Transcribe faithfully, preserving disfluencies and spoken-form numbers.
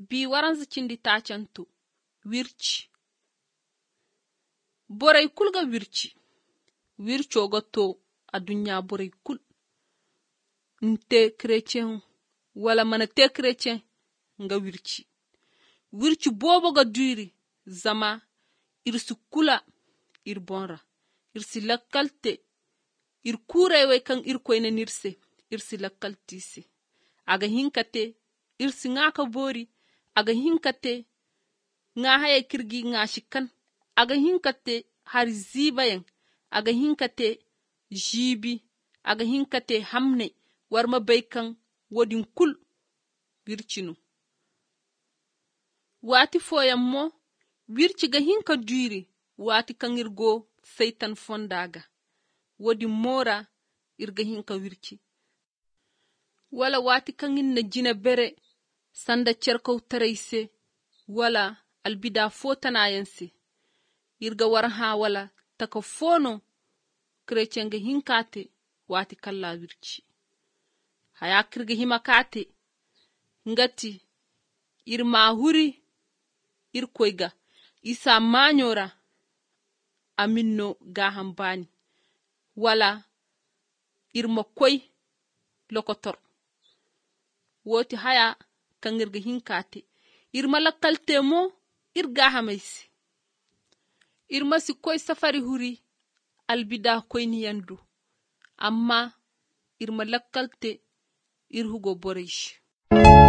bi waran zikindi tachantu wirci borai kulga wirci wirco gato a dunya borai kul nte chrétien wala mana te chrétien nga wirci wirci bobo ga duri zama irsi kula ir bonra irsi lakalte ir kurewe kan ir koyne nirse irsi lakaltise aga hinkate irsi ngaka bori aga hinkate nga haye kirgi nga shikan aga hinkate har zibayen aga hinkate jibi aga hinkate hamne warma baykan wodin kul wircinu wati foyammo wirci ga hinka duri wati kan irgo seitan fondaga wodi mora irga hinka wirci wala wati kan inna jina bere sanda cerkaw taraise wala albida fotanayense irga warha wala taka fono chrétien ga hinkate wati kalla wirci haya kirga himakate ngati irma huri ir koyga isa manyora aminno ga hambani wala irma koy lokotor woti haya kangirga hinkate irma lakalte mo irga hamaisi irma si koy safari huri albida koy ni yandu amma irma lakalte irhugo boreish